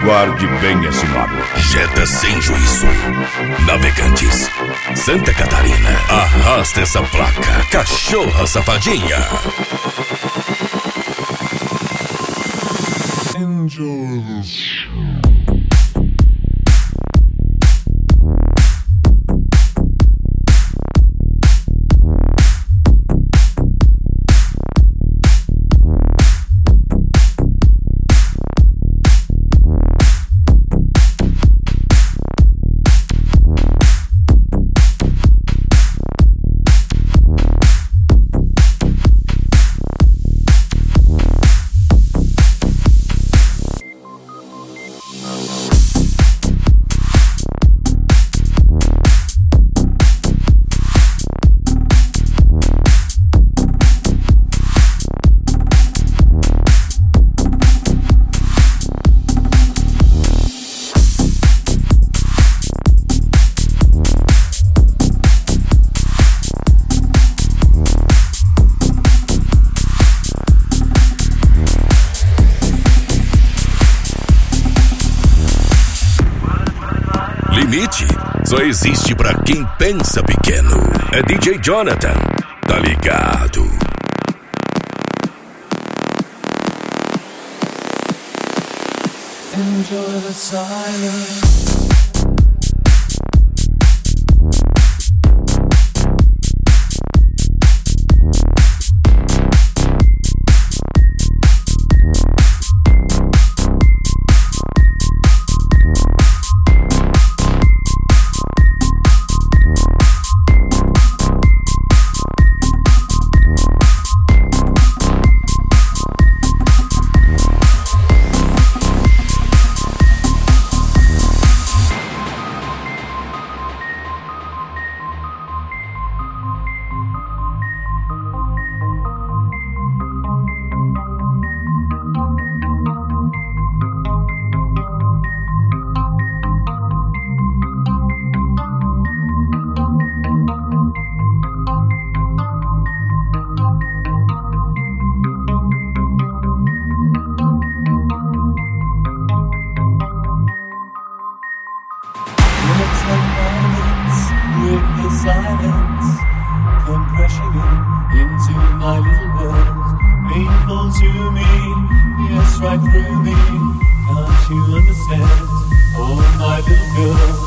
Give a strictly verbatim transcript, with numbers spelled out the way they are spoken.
Guarde bem esse nome. Jetta sem juízo. Navegantes. Santa Catarina. Arrasta essa placa, cachorra safadinha. Angels. Limite só existe pra quem pensa pequeno. É D J Jonathan, tá ligado? Enjoy the silence. With the silence come crashing in into my little world, painful to me, yes, right through me. Can't you understand? Oh, my little girl.